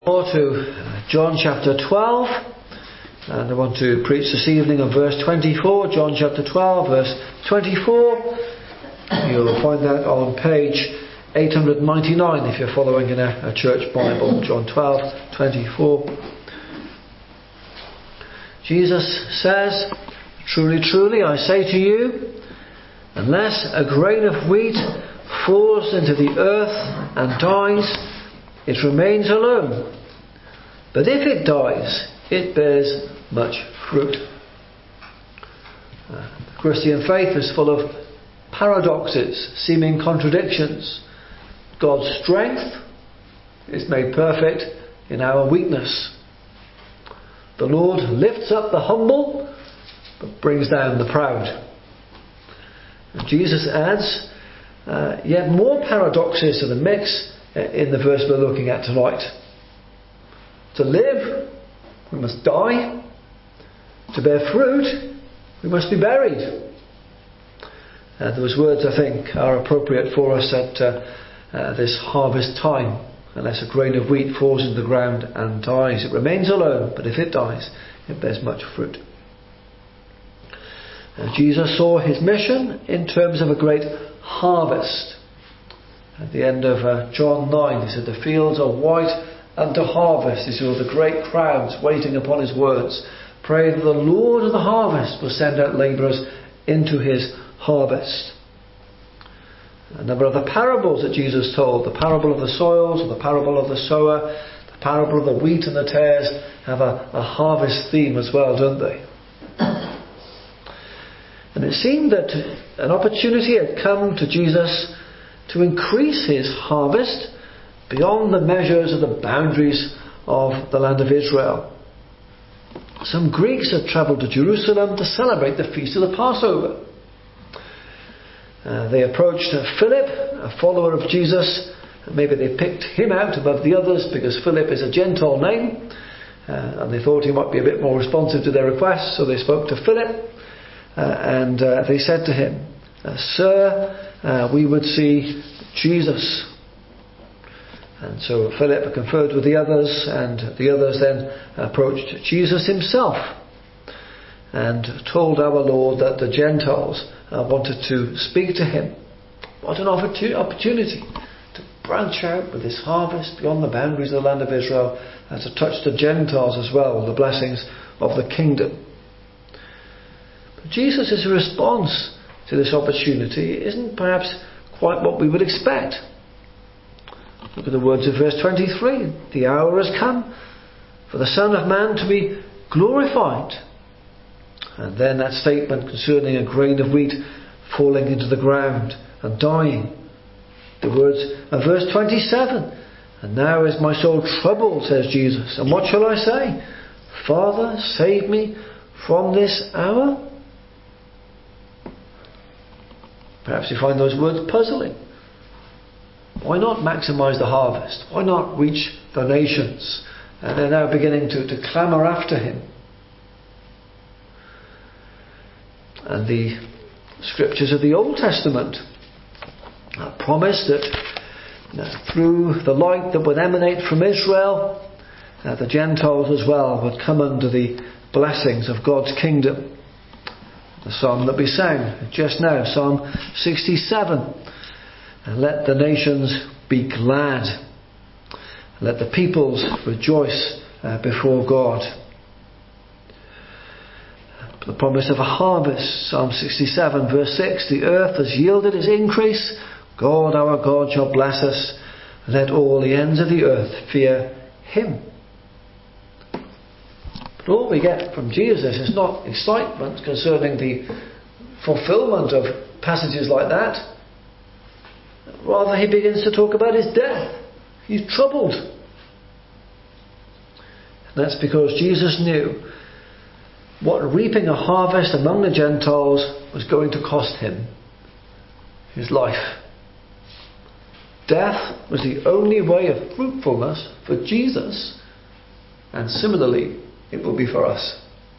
To John chapter 12, and I want to preach this evening on verse 24. John chapter 12 verse 24. You'll find that on page 899 if you're following in a church Bible. John 12, 24. Jesus says, "Truly, truly, I say to you, unless a grain of wheat falls into the earth and dies, it remains alone. But if it dies, it bears much fruit." The Christian faith is full of paradoxes, seeming contradictions. God's strength is made perfect in our weakness. The Lord lifts up the humble, but brings down the proud. And Jesus adds yet more paradoxes to the mix in the verse we're looking at tonight. To live, we must die. To bear fruit, we must be buried. Those words, I think, are appropriate for us at this harvest time. Unless a grain of wheat falls into the ground and dies, it remains alone, but if it dies, it bears much fruit. Jesus saw his mission in terms of a great harvest. At the end of John 9, he said, "The fields are white unto harvest." He saw the great crowds waiting upon his words. Pray that the Lord of the harvest will send out labourers into his harvest. A number of the parables that Jesus told, the parable of the soils, the parable of the sower, the parable of the wheat and the tares, have a harvest theme as well, don't they? And it seemed that an opportunity had come to Jesus to increase his harvest beyond the measures of the boundaries of the land of Israel. Some Greeks had travelled to Jerusalem to celebrate the feast of the Passover. They approached Philip, a follower of Jesus. Maybe they picked him out above the others because Philip is a Gentile name, and they thought he might be a bit more responsive to their requests, so they spoke to Philip, and they said to him, "Sir, we would see Jesus." And so Philip conferred with the others, and the others then approached Jesus himself and told our Lord that the Gentiles wanted to speak to him. What an opportunity to branch out with this harvest beyond the boundaries of the land of Israel and to touch the Gentiles as well, the blessings of the kingdom. But Jesus' response to this opportunity isn't perhaps quite what we would expect. Look at the words of verse 23. "The hour has come for the Son of Man to be glorified." And then that statement concerning a grain of wheat falling into the ground and dying. The words of verse 27. "And now is my soul troubled, says Jesus. And what shall I say? Father, save me from this hour?" Perhaps you find those words puzzling. Why not maximise the harvest? Why not reach the nations? And they're now beginning to clamour after him. And the scriptures of the Old Testament promise that through the light that would emanate from Israel, the Gentiles as well would come under the blessings of God's kingdom. The psalm that we sang just now, Psalm 67. "And let the nations be glad. Let the peoples rejoice before God." The promise of a harvest, Psalm 67 verse 6. "The earth has yielded its increase. God our God shall bless us. Let all the ends of the earth fear him." But all we get from Jesus is not excitement concerning the fulfillment of passages like that. Rather, he begins to talk about his death. He's troubled. And that's because Jesus knew what reaping a harvest among the Gentiles was going to cost him: his life. Death was the only way of fruitfulness for Jesus, and similarly it will be for us.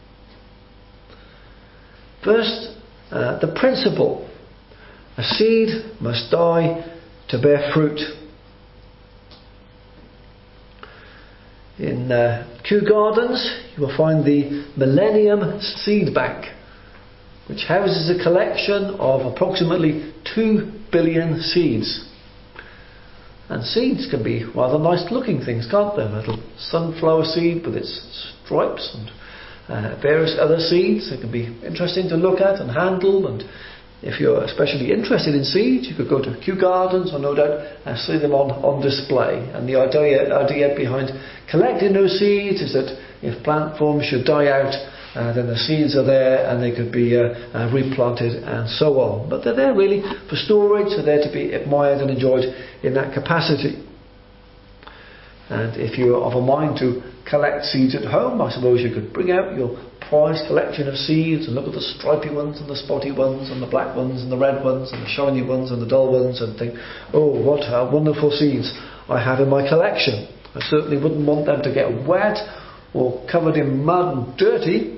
First, the principle: a seed must die to bear fruit. In Kew Gardens, you will find the Millennium Seed Bank, which houses a collection of approximately 2 billion seeds. And seeds can be rather nice looking things, can't they? A little sunflower seed with its stripes and various other seeds. They can be interesting to look at and handle. And if you're especially interested in seeds, you could go to Kew Gardens or no doubt see them on display. And the idea behind collecting those seeds is that if plant forms should die out, then the seeds are there and they could be replanted and so on. But they're there really for storage, they're there to be admired and enjoyed in that capacity. And if you're of a mind to collect seeds at home, I suppose you could bring out your prized collection of seeds and look at the stripy ones and the spotty ones and the black ones and the red ones and the shiny ones and the dull ones and think, oh, what wonderful seeds I have in my collection. I certainly wouldn't want them to get wet or covered in mud and dirty.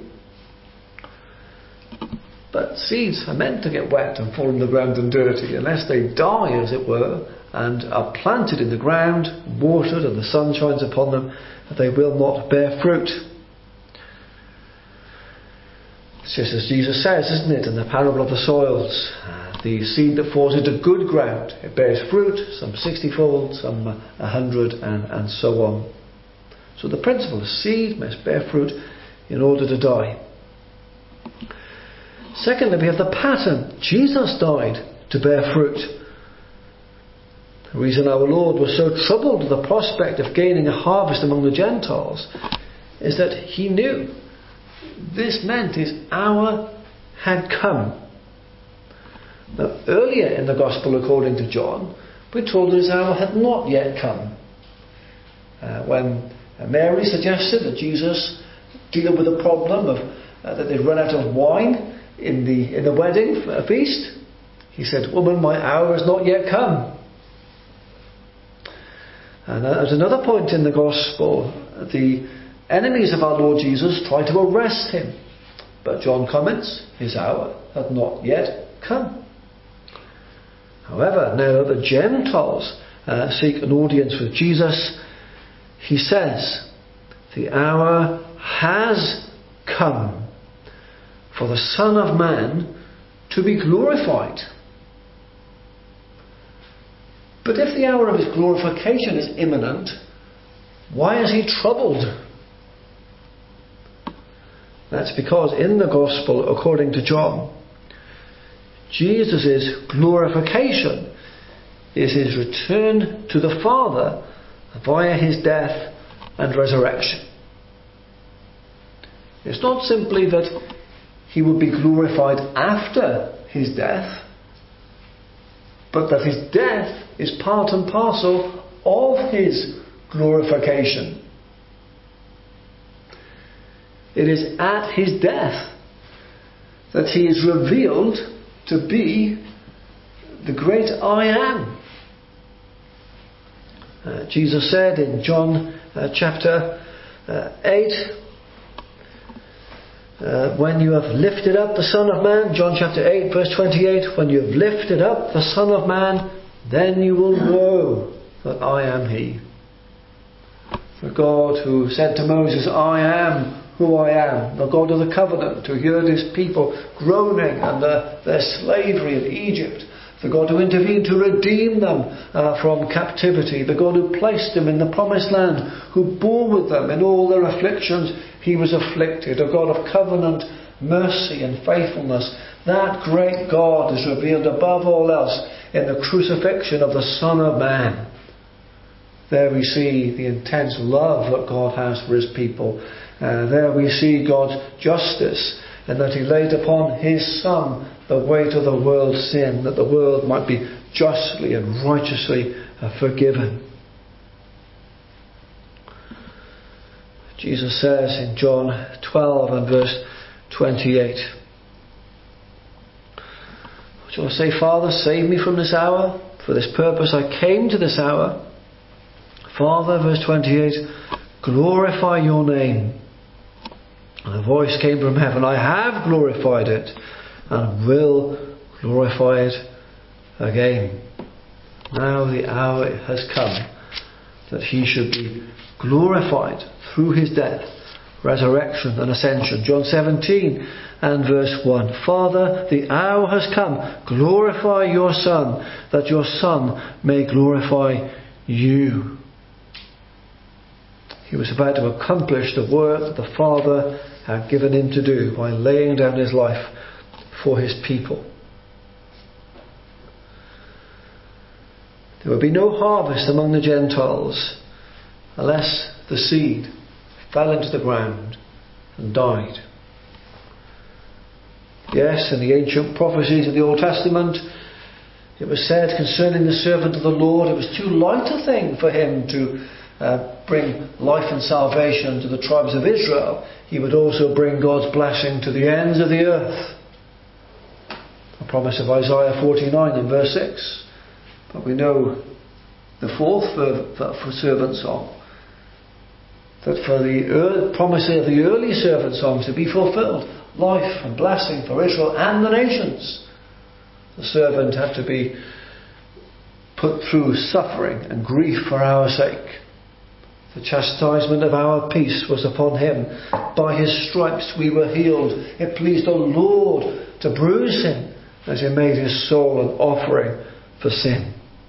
But seeds are meant to get wet and fall in the ground and dirty, unless they die, as it were, and are planted in the ground, watered, and the sun shines upon them, they will not bear fruit. It's just as Jesus says, isn't it, in the parable of the soils. The seed that falls into good ground, it bears fruit, some 60-fold, some 100, and so on. So the principle of seed must bear fruit in order to die. Secondly, we have the pattern. Jesus died to bear fruit. The reason our Lord was so troubled with the prospect of gaining a harvest among the Gentiles is that he knew this meant his hour had come. Now, earlier in the Gospel according to John, we're told that his hour had not yet come. When Mary suggested that Jesus deal with the problem of that they'd run out of wine in the wedding feast, he said, "Woman, my hour has not yet come." And at another point in the Gospel, the enemies of our Lord Jesus tried to arrest him. But John comments, his hour had not yet come. However, now that the Gentiles seek an audience with Jesus, he says, the hour has come for the Son of Man to be glorified. But if the hour of his glorification is imminent, why is he troubled? That's because in the Gospel according to John, Jesus' glorification is his return to the Father via his death and resurrection. It's not simply that he would be glorified after his death, but that his death is part and parcel of his glorification. It is at his death that he is revealed to be the great I am. Jesus said in John chapter 8, when you have lifted up the Son of Man, John chapter 8 verse 28, when you have lifted up the Son of Man, then you will know that I am he. The God who said to Moses, I am who I am, the God of the covenant, who heard his people groaning under their slavery in Egypt, the God who intervened to redeem them from captivity, the God who placed them in the promised land, who bore with them in all their afflictions he was afflicted, a God of covenant, mercy and faithfulness. That great God is revealed above all else in the crucifixion of the Son of Man. There we see the intense love that God has for his people. There we see God's justice, and that he laid upon his Son the weight of the world's sin, that the world might be justly and righteously forgiven. Jesus says in John 12 and verse 28, shall I say, Father, save me from this hour? For this purpose I came to this hour. Father, verse 28, glorify your name. And a voice came from heaven, I have glorified it and will glorify it again. Now the hour has come that he should be glorified through his death, resurrection and ascension. John 17 and verse 1. Father, the hour has come. Glorify your Son, that your Son may glorify you. He was about to accomplish the work that the Father had given him to do by laying down his life for his people. There would be no harvest among the Gentiles unless the seed fell into the ground and died. Yes, in the ancient prophecies of the Old Testament, it was said concerning the servant of the Lord, it was too light a thing for him to bring life and salvation to the tribes of Israel. He would also bring God's blessing to the ends of the earth. A promise of Isaiah 49 and verse 6. But we know the fourth servant song, that for the promise of the early servant songs to be fulfilled, life and blessing for Israel and the nations, the servant had to be put through suffering and grief for our sake. The chastisement of our peace was upon him. By his stripes we were healed. It pleased the Lord to bruise him as he made his soul an offering for sin.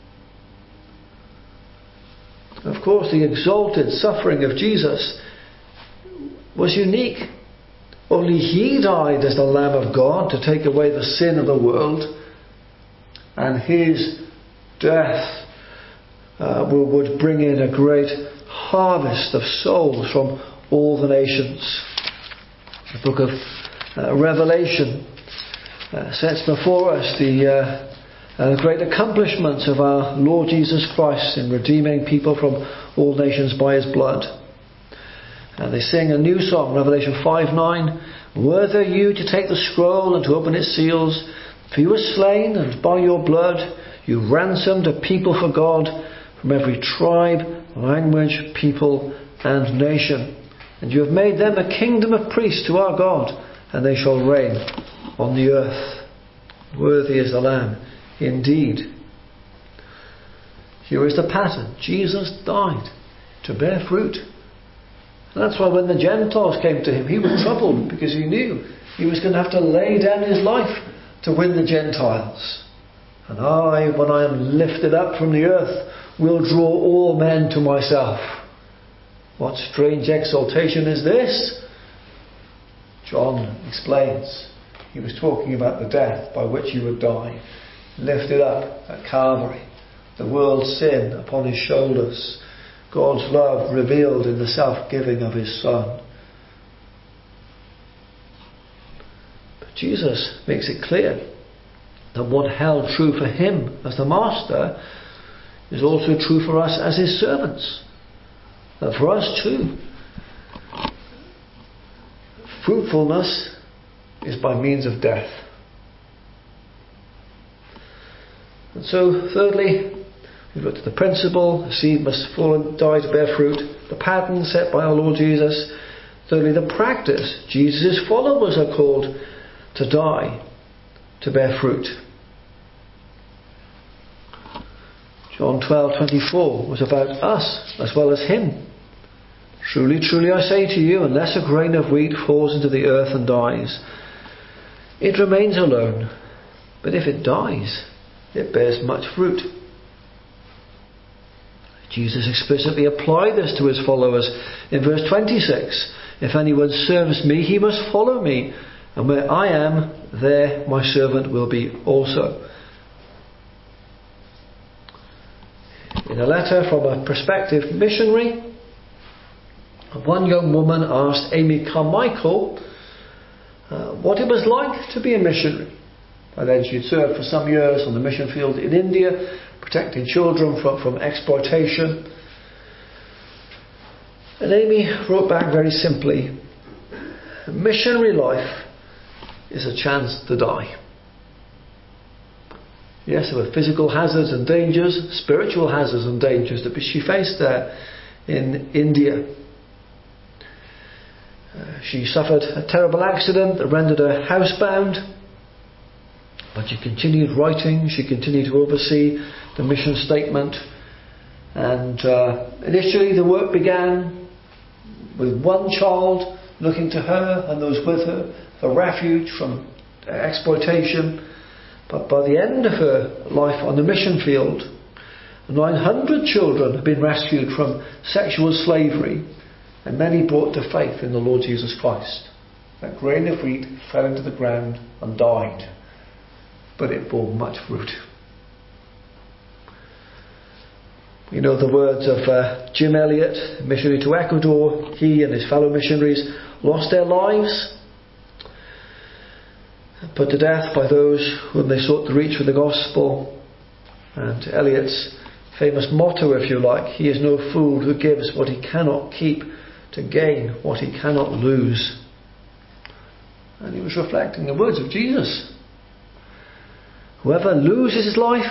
Of course, the exalted suffering of Jesus was unique. Only he died as the Lamb of God to take away the sin of the world. And his death would bring in a great harvest of souls from all the nations. The book of Revelation sets before us the great accomplishments of our Lord Jesus Christ in redeeming people from all nations by his blood. And they sing a new song, Revelation 5:9. Worthy are you to take the scroll and to open its seals, for you were slain, and by your blood you ransomed a people for God from every tribe, language, people and nation. And you have made them a kingdom of priests to our God, and they shall reign on the earth. Worthy is the Lamb. Indeed. Here is the pattern. Jesus died to bear fruit. And that's why when the Gentiles came to him, he was troubled, because he knew he was going to have to lay down his life to win the Gentiles. And I, when I am lifted up from the earth, will draw all men to myself. What strange exaltation is this? John explains. He was talking about the death by which he would die. Lifted up at Calvary, the world's sin upon his shoulders, God's love revealed in the self-giving of his Son. But Jesus makes it clear that what held true for him as the Master is also true for us as his servants. That for us too, fruitfulness is by means of death. And so, thirdly, we've looked at the principle: the seed must fall and die to bear fruit. The pattern set by our Lord Jesus. Thirdly, the practice. Jesus' followers are called to die to bear fruit. John 12:24 was about us as well as him. Truly, truly I say to you, unless a grain of wheat falls into the earth and dies, it remains alone. But if it dies, it bears much fruit. Jesus explicitly applied this to his followers in verse 26. If anyone serves me, he must follow me, and where I am, there my servant will be also. In a letter from a prospective missionary, one young woman asked Amy Carmichael what it was like to be a missionary. By then she had served for some years on the mission field in India, protecting children from exploitation. And Amy wrote back very simply, missionary life is a chance to die. Yes, there were physical hazards and dangers, spiritual hazards and dangers that she faced there in India. She suffered a terrible accident that rendered her housebound. But she continued writing, she continued to oversee the mission statement, And initially the work began with one child, looking to her and those with her for refuge from exploitation. But by the end of her life on the mission field, 900 children have been rescued from sexual slavery, and many brought to faith in the Lord Jesus Christ. That grain of wheat fell into the ground and died, but it bore much fruit. We know the words of Jim Elliot, missionary to Ecuador. He and his fellow missionaries lost their lives, put to death by those whom they sought to reach with the gospel. And Eliot's famous motto, if you like, he is no fool who gives what he cannot keep to gain what he cannot lose. And he was reflecting the words of Jesus. Whoever loves his life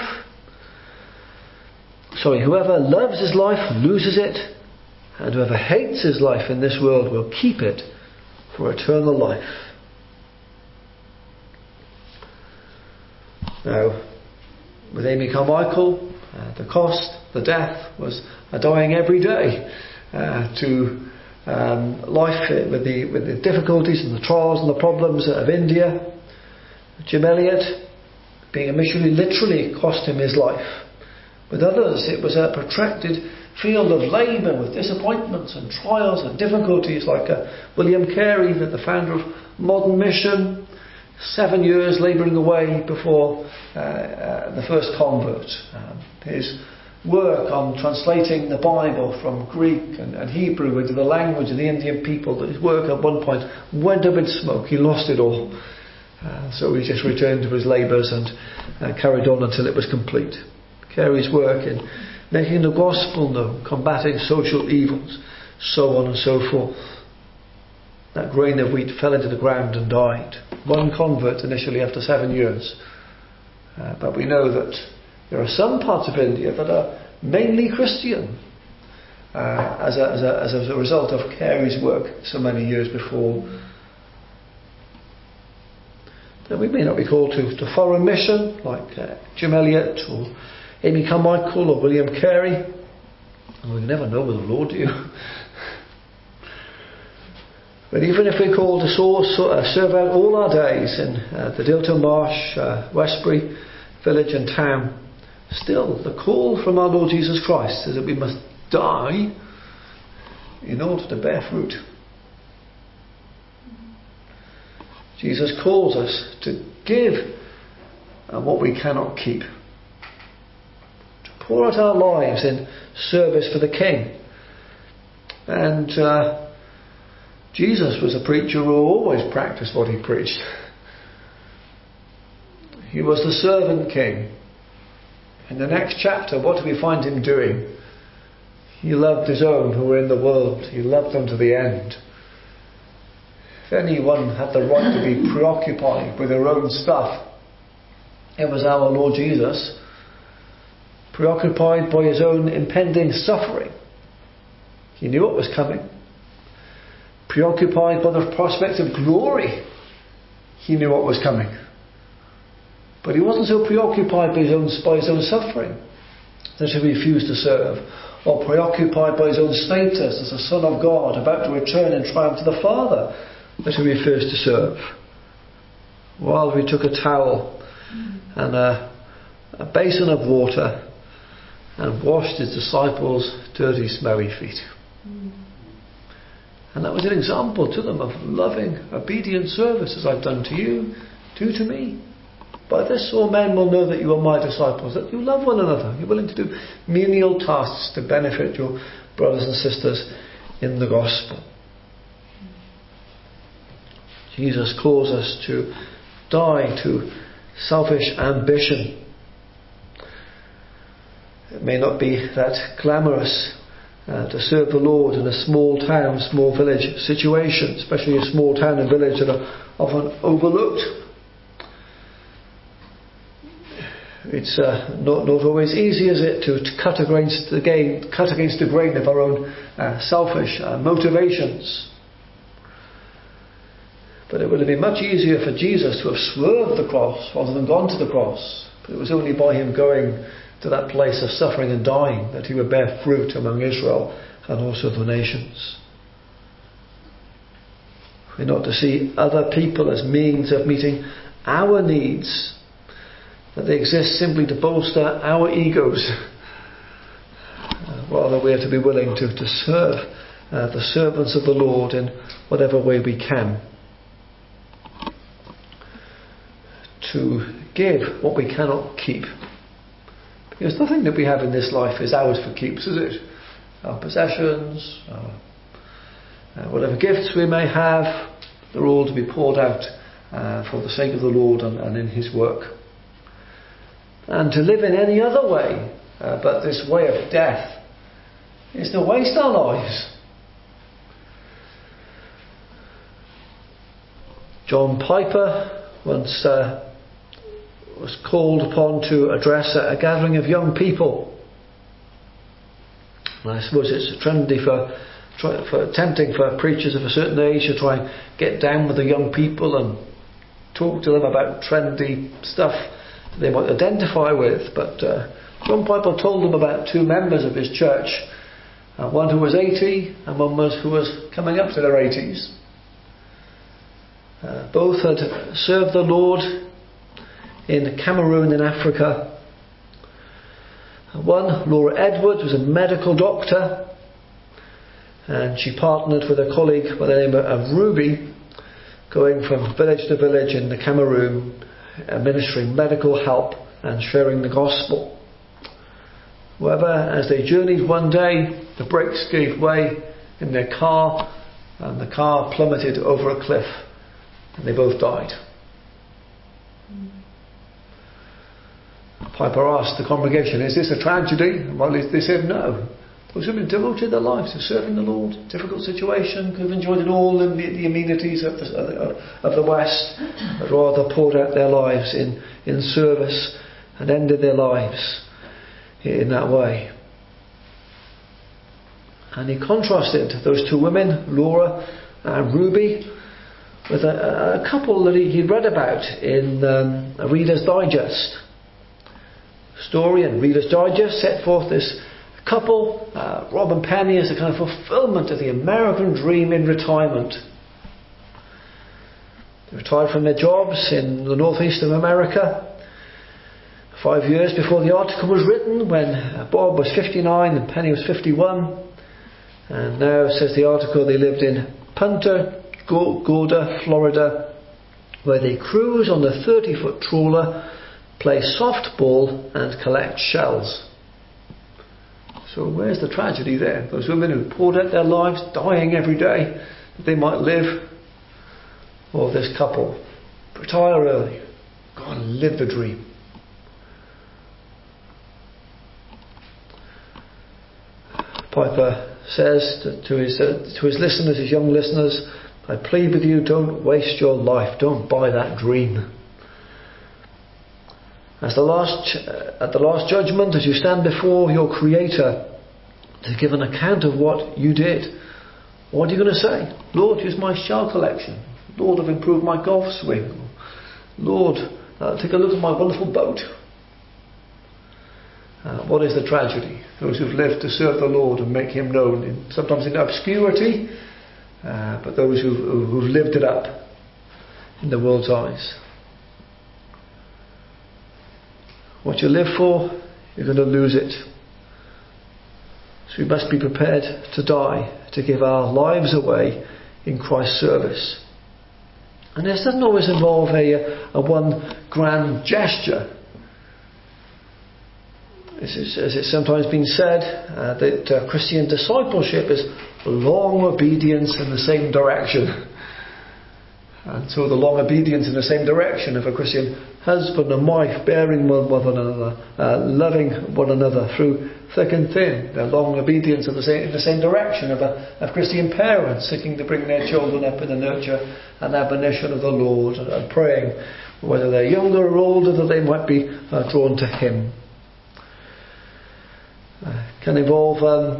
loses it, and whoever hates his life in this world will keep it for eternal life. Now, with Amy Carmichael, the cost, the death was dying every day to life with the difficulties and the trials and the problems of India. Jim Elliot, being a missionary, literally cost him his life. With others, it was a protracted field of labour with disappointments and trials and difficulties, like William Carey, the founder of Modern Mission, 7 years labouring away before the first convert. His work on translating the Bible from Greek and Hebrew into the language of the Indian people, that his work at one point went up in smoke. He lost it all. So he just returned to his labours and carried on until it was complete. Carey's work in making the gospel known, combating social evils, so on and so forth. That grain of wheat fell into the ground and died. One convert initially after 7 years. But we know that there are some parts of India that are mainly Christian as a result of Carey's work so many years before. Now, we may not be called to foreign mission like Jim Elliot or Amy Carmichael or William Carey. And we never know what the Lord do. But even if we're called to serve out all our days in the Dilton Marsh, Westbury village and town, still the call from our Lord Jesus Christ is that we must die in order to bear fruit. Jesus calls us to give what we cannot keep, to pour out our lives in service for the King. And Jesus was a preacher who always practiced what he preached. He was the servant king. In the next chapter, what do we find him doing? He loved his own who were in the world. He loved them to the end. If anyone had the right to be preoccupied with their own stuff, it was our Lord Jesus, preoccupied by his own impending suffering. He knew what was coming. Preoccupied by the prospect of glory. He knew what was coming. But he wasn't so preoccupied by his own suffering that he refused to serve, or preoccupied by his own status as a Son of God about to return in triumph to the Father that he refused to serve. While he took a towel and a basin of water and washed his disciples' dirty, smelly feet. And that was an example to them of loving, obedient service, as I've done to you, do to me. By this all men will know that you are my disciples, that you love one another. You're willing to do menial tasks to benefit your brothers and sisters in the gospel. Jesus calls us to die to selfish ambition. It may not be that glamorous to serve the Lord in a small town, small village situation, especially a small town and village that are often overlooked. It's not always easy, is it, to cut against the grain of our own selfish motivations. But it would have been much easier for Jesus to have swerved the cross rather than gone to the cross. But it was only by him going to that place of suffering and dying, that he would bear fruit among Israel and also the nations. We're not to see other people as means of meeting our needs, that they exist simply to bolster our egos. Rather, we are to be willing to serve the servants of the Lord in whatever way we can. To give what we cannot keep. Because nothing that we have in this life is ours for keeps, is it? Our possessions, whatever gifts we may have, they're all to be poured out for the sake of the Lord and in his work. And to live in any other way but this way of death is to waste our lives. John Piper once was called upon to address a gathering of young people. And I suppose it's trendy tempting for preachers of a certain age to try and get down with the young people and talk to them about trendy stuff they might identify with. But John Piper told them about two members of his church, one who was 80 and one who was coming up to their 80s. Both had served the Lord in Cameroon in Africa. One, Laura Edwards, was a medical doctor, and she partnered with a colleague by the name of Ruby, going from village to village in the Cameroon, administering medical help and sharing the gospel. However, as they journeyed one day, the brakes gave way in their car and the car plummeted over a cliff and they both died. Piper asked the congregation, "Is this a tragedy?" Well, they said no. Those women devoted their lives to serving the Lord. Difficult situation, could have enjoyed all the amenities of the West, but rather poured out their lives in service and ended their lives in that way. And he contrasted those two women, Laura and Ruby, with a couple that he'd read about in a Reader's Digest story. And Reader's Digest set forth this couple, Rob and Penny, as a kind of fulfillment of the American dream in retirement. They retired from their jobs in the northeast of America 5 years before the article was written, when Bob was 59 and Penny was 51. And now, says the article, they lived in Punta Gorda, Florida, where they cruise on the 30-foot trawler, play softball and collect shells. So where's the tragedy there? Those women who poured out their lives, dying every day that they might live. Or this couple, retire early, go and live the dream. Piper says to his listeners, his young listeners, "I plead with you, don't waste your life. Don't buy that dream. At the last judgment, as you stand before your Creator to give an account of what you did, what are you going to say? Lord, here's my shell collection. Lord, I've improved my golf swing. Lord, take a look at my wonderful boat." What is the tragedy? Those who've lived to serve the Lord and make Him known, sometimes in obscurity, but those who've lived it up in the world's eyes. What you live for, you're going to lose it. So we must be prepared to die, to give our lives away in Christ's service. And this doesn't always involve a one grand gesture. As it's sometimes been said, that Christian discipleship is long obedience in the same direction. And so the long obedience in the same direction of a Christian husband and wife, bearing one another, loving one another through thick and thin. The long obedience in the same direction of Christian parents seeking to bring their children up in the nurture and admonition of the Lord, and praying, whether they're younger or older, that they might be drawn to Him. Can involve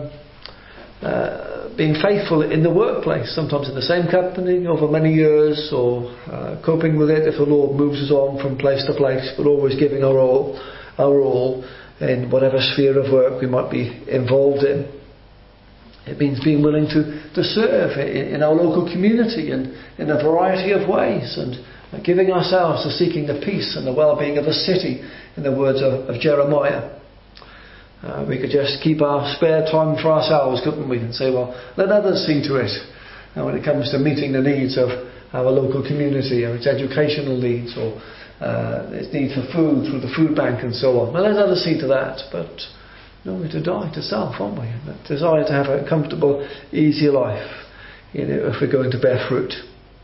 being faithful in the workplace, sometimes in the same company over many years, or coping with it if the Lord moves us on from place to place, but always giving our all in whatever sphere of work we might be involved in. It means being willing to serve in our local community and in a variety of ways, and giving ourselves to seeking the peace and the well-being of the city, in the words of Jeremiah. We could just keep our spare time for ourselves, couldn't we? And say, well, let others see to it. And when it comes to meeting the needs of our local community, or its educational needs, or its need for food through the food bank and so on, well, let others see to that. But no, we're to die to self, aren't we? And that desire to have a comfortable, easy life, if we're going to bear fruit.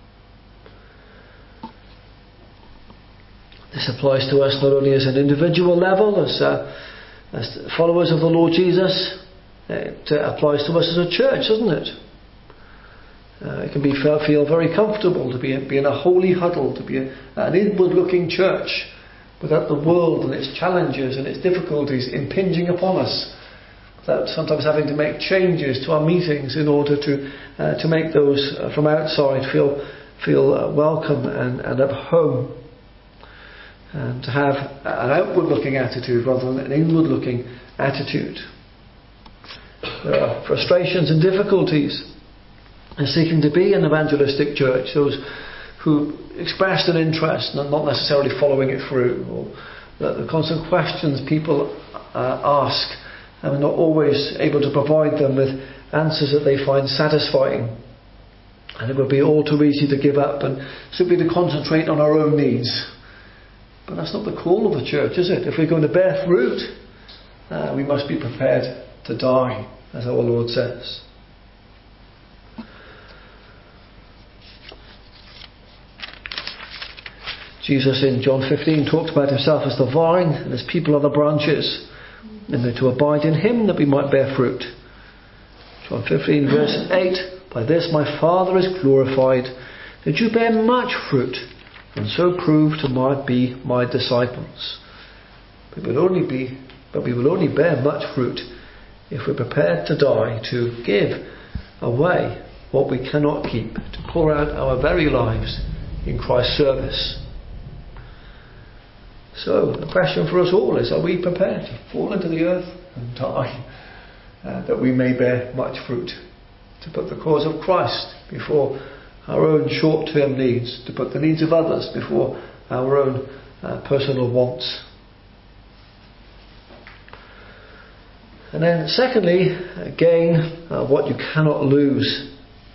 This applies to us not only as an individual level, as followers of the Lord Jesus. It applies to us as a church, doesn't it? It can feel very comfortable to be in a holy huddle, to be an inward-looking church, without the world and its challenges and its difficulties impinging upon us, without sometimes having to make changes to our meetings in order to make those from outside feel welcome and at home. And to have an outward-looking attitude rather than an inward-looking attitude. There are frustrations and difficulties in seeking to be an evangelistic church. Those who expressed an interest and not necessarily following it through, or the constant questions people ask and we're not always able to provide them with answers that they find satisfying. And it would be all too easy to give up and simply to concentrate on our own needs. But that's not the call of the church, is it? If we're going to bear fruit, we must be prepared to die, as our Lord says. Jesus in John 15 talked about himself as the vine and his people are the branches, and they're to abide in him that we might bear fruit. John 15 verse 8, by this my Father is glorified, that you bear much fruit, and so prove to be my disciples. We will only bear much fruit if we're prepared to die, to give away what we cannot keep, to pour out our very lives in Christ's service. So the question for us all is, are we prepared to fall into the earth and die, that we may bear much fruit, to put the cause of Christ before our own short-term needs, to put the needs of others before our own personal wants. And then secondly, gain what you cannot lose.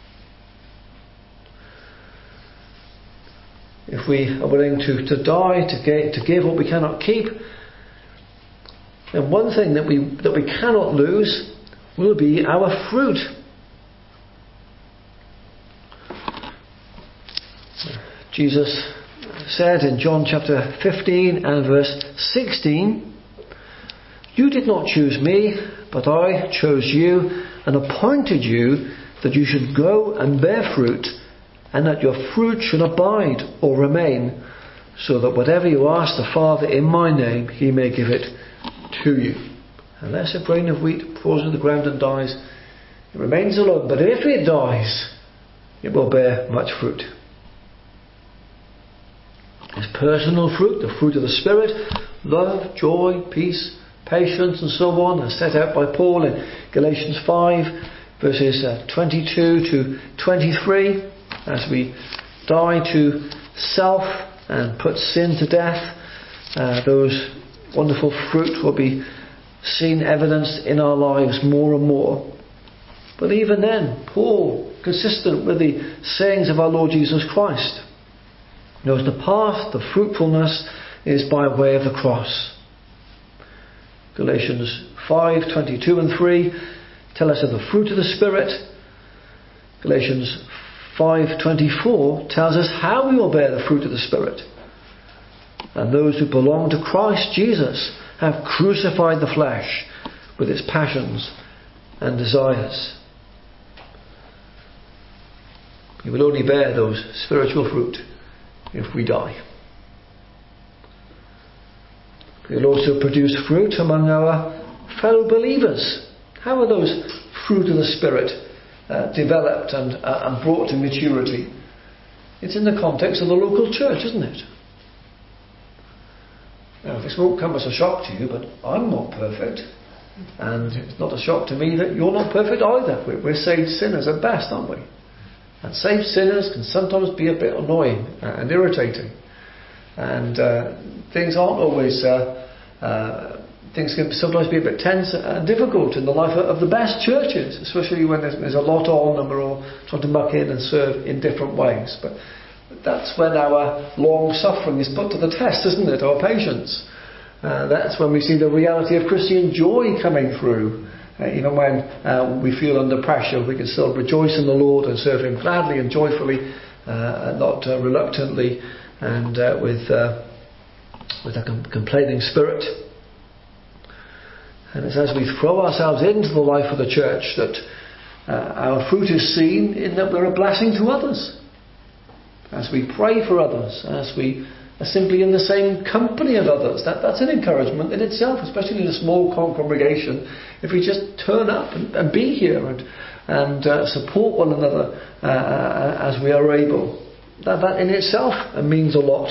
If we are willing to die, to give what we cannot keep, then one thing that we cannot lose will be our fruit. Jesus said in John chapter 15 and verse 16, you did not choose me, but I chose you and appointed you that you should go and bear fruit, and that your fruit should abide or remain, so that whatever you ask the Father in my name, he may give it to you. Unless a grain of wheat falls to the ground and dies, it remains alone. But if it dies, it will bear much fruit. There's personal fruit, the fruit of the Spirit, love, joy, peace, patience and so on, as set out by Paul in Galatians 5 verses 22 to 23. As we die to self and put sin to death, those wonderful fruit will be seen evidenced in our lives more and more. But even then, Paul, consistent with the sayings of our Lord Jesus Christ, knows the path, the fruitfulness is by way of the cross. Galatians 5:22 and 3 tell us of the fruit of the Spirit. Galatians 5:24 tells us how we will bear the fruit of the Spirit. And those who belong to Christ Jesus have crucified the flesh with its passions and desires. We will only bear those spiritual fruit if we die. We will also produce fruit among our fellow believers. How are those fruit of the Spirit developed and brought to maturity? It's in the context of the local church, isn't it? Now, this won't come as a shock to you, but I'm not perfect. And it's not a shock to me that you're not perfect either. We're saved sinners at best, aren't we? And saved sinners can sometimes be a bit annoying and irritating. And things aren't always... things can sometimes be a bit tense and difficult in the life of the best churches, especially when there's a lot on and we're all trying to muck in and serve in different ways. But that's when our long suffering is put to the test, isn't it? Our patience. That's when we see the reality of Christian joy coming through. Even when we feel under pressure, we can still rejoice in the Lord and serve Him gladly and joyfully, not reluctantly, and with a complaining spirit. And it's as we throw ourselves into the life of the church that our fruit is seen in that we're a blessing to others. As we pray for others, as we are simply in the same company of others, that's an encouragement in itself, especially in a small congregation. If we just turn up and be here and support one another as we are able, that in itself means a lot.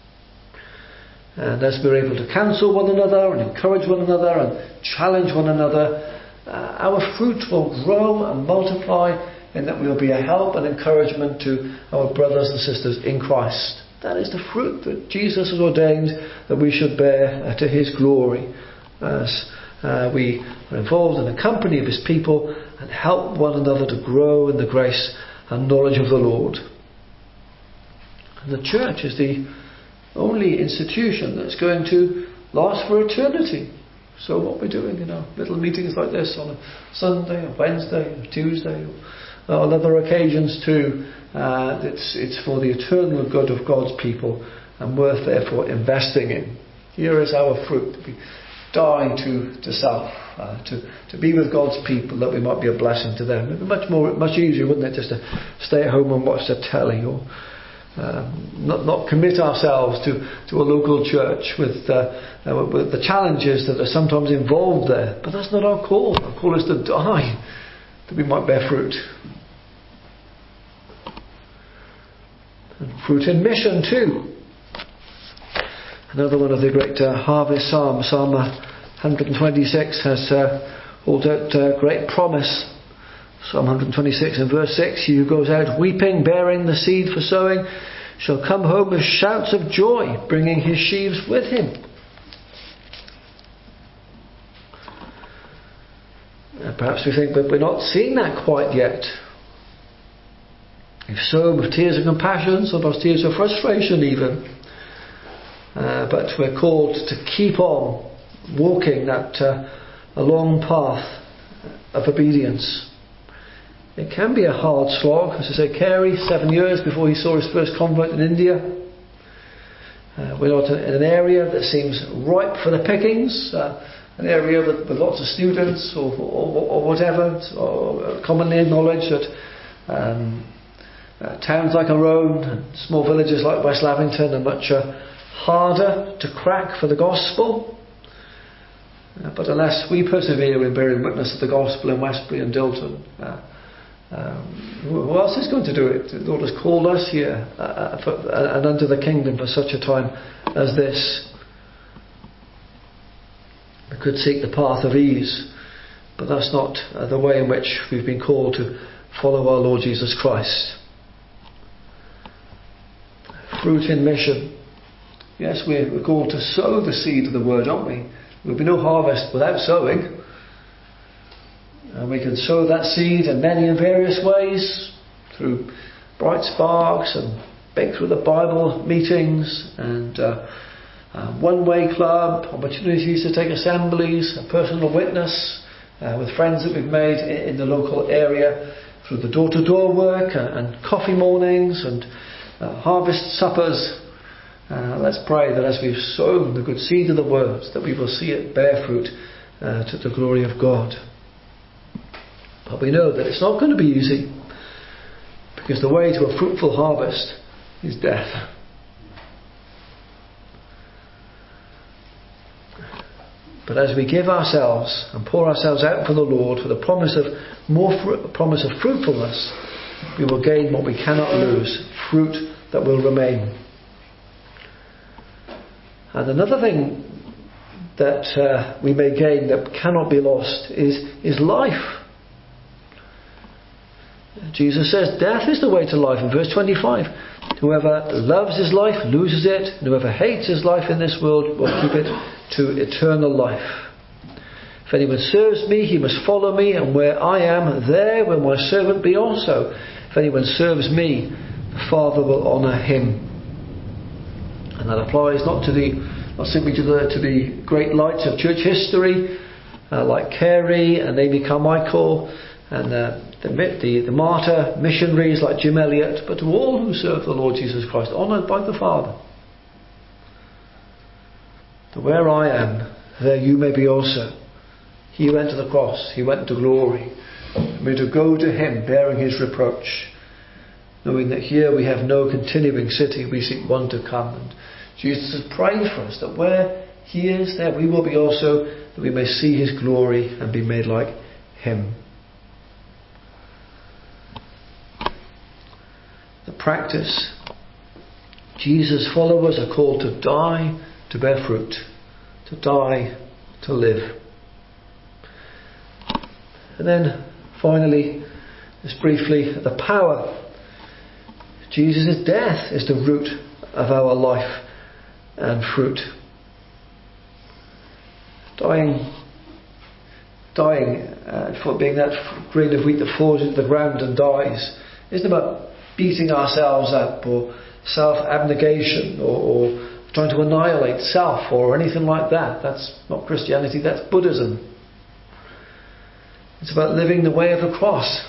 And as we're able to counsel one another and encourage one another and challenge one another, our fruit will grow and multiply in that we'll be a help and encouragement to our brothers and sisters in Christ. That is the fruit that Jesus has ordained that we should bear to His glory as we are involved in the company of His people and help one another to grow in the grace and knowledge of the Lord. And the church is the only institution that's going to last for eternity. So what we're doing, little meetings like this on a Sunday or Wednesday or Tuesday or on other occasions too, it's for the eternal good of God's people and worth therefore investing in. Here is our fruit, to be dying to self, to be with God's people that we might be a blessing to them. It'd be much easier, wouldn't it, just to stay at home and watch the telly or not commit ourselves to a local church with the challenges that are sometimes involved there. But that's not our call. Our call is to die, that we might bear fruit. And fruit in mission too. Another one of the great harvest psalms, Psalm 126, has holds out great promise. Psalm 126 and verse 6, he who goes out weeping, bearing the seed for sowing, shall come home with shouts of joy, bringing his sheaves with him. Perhaps we think, but we're not seeing that quite yet. If so, with tears of compassion, sometimes tears of frustration even. But we're called to keep on walking that a long path of obedience. It can be a hard slog. As I say, Carey, 7 years before he saw his first convert in India. We're not in an area that seems ripe for the pickings, an area with lots of students or whatever, or commonly acknowledged that towns like our own and small villages like West Lavington are much harder to crack for the gospel. But unless we persevere in bearing witness of the gospel in Westbury and Dilton, who else is going to do it? The Lord has called us here and unto the kingdom for such a time as this. We could seek the path of ease, but that's not the way in which we've been called to follow our Lord Jesus Christ. Fruit in mission. Yes, we're called to sow the seed of the word, aren't we? There'll be no harvest without sowing. And we can sow that seed in many and various ways, through Bright Sparks and Big Through the Bible meetings and one-way club, opportunities to take assemblies, a personal witness with friends that we've made in the local area, through the door-to-door work and coffee mornings and harvest suppers. Let's pray that as we've sown the good seed of the word, that we will see it bear fruit to the glory of God. But we know that it's not going to be easy, because the way to a fruitful harvest is death. But as we give ourselves and pour ourselves out for the Lord, for the promise of fruitfulness, we will gain what we cannot lose, fruit that will remain. And another thing that we may gain that cannot be lost is life. Jesus says death is the way to life in verse 25. Whoever loves his life loses it, and whoever hates his life in this world will keep it to eternal life. If anyone serves me, he must follow me, and where I am, there will my servant be also. If anyone serves me, the Father will honour him. And that applies not simply to the great lights of church history, like Carey and Amy Carmichael, and the martyr missionaries like Jim Elliot, but to all who serve the Lord Jesus Christ, honoured by the Father. To where I am, there you may be also. He went to the cross, he went to glory. We're to go to him bearing his reproach, knowing that here we have no continuing city, we seek one to come. And Jesus has prayed for us that where he is, there we will be also, that we may see his glory and be made like him. The practice. Jesus' followers are called to die to bear fruit, to die to live. And then finally, just briefly, the power. Jesus' death is the root of our life and fruit. Dying for being that grain of wheat that falls into the ground and dies isn't about beating ourselves up or self-abnegation or trying to annihilate self or anything like that. That's not Christianity, that's Buddhism. It's about living the way of the cross.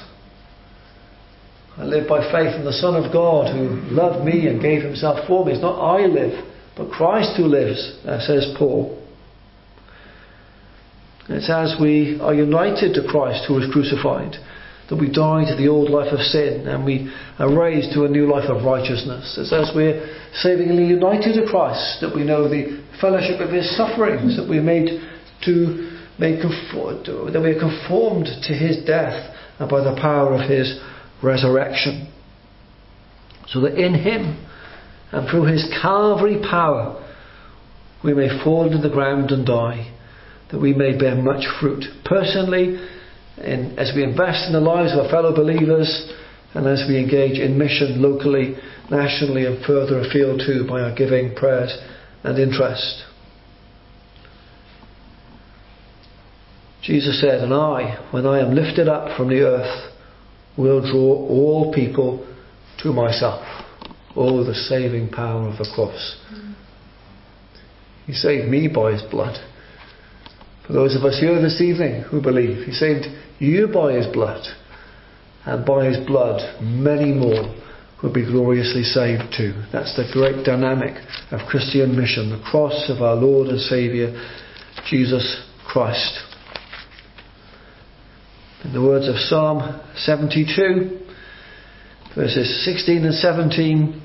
I live by faith in the Son of God who loved me and gave himself for me. It's not I live, but Christ who lives, says Paul. It's as we are united to Christ who was crucified that we die to the old life of sin and we are raised to a new life of righteousness. It's as we're savingly united to Christ that we know the fellowship of his sufferings, that we're that we are conformed to his death and by the power of his resurrection. So that in him and through his Calvary power we may fall into the ground and die, that we may bear much fruit personally, as we invest in the lives of our fellow believers, and as we engage in mission locally, nationally and further afield too by our giving, prayers and interest. Jesus said, and I, when I am lifted up from the earth, will draw all people to myself. Oh, the saving power of the cross. He saved me by his blood. For those of us here this evening who believe, he saved you by his blood. And by his blood, many more will be gloriously saved too. That's the great dynamic of Christian mission, the cross of our Lord and Saviour, Jesus Christ. In the words of Psalm 72, verses 16 and 17,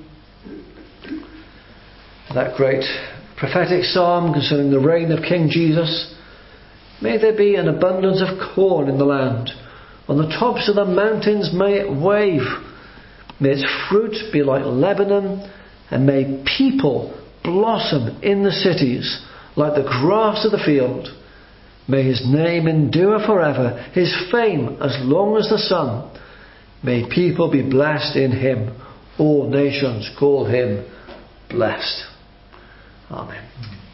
that great prophetic psalm concerning the reign of King Jesus, may there be an abundance of corn in the land. On the tops of the mountains may it wave. May its fruit be like Lebanon, and may people blossom in the cities like the grass of the field. May his name endure forever, his fame as long as the sun. May people be blessed in him. All nations call him blessed. Amen.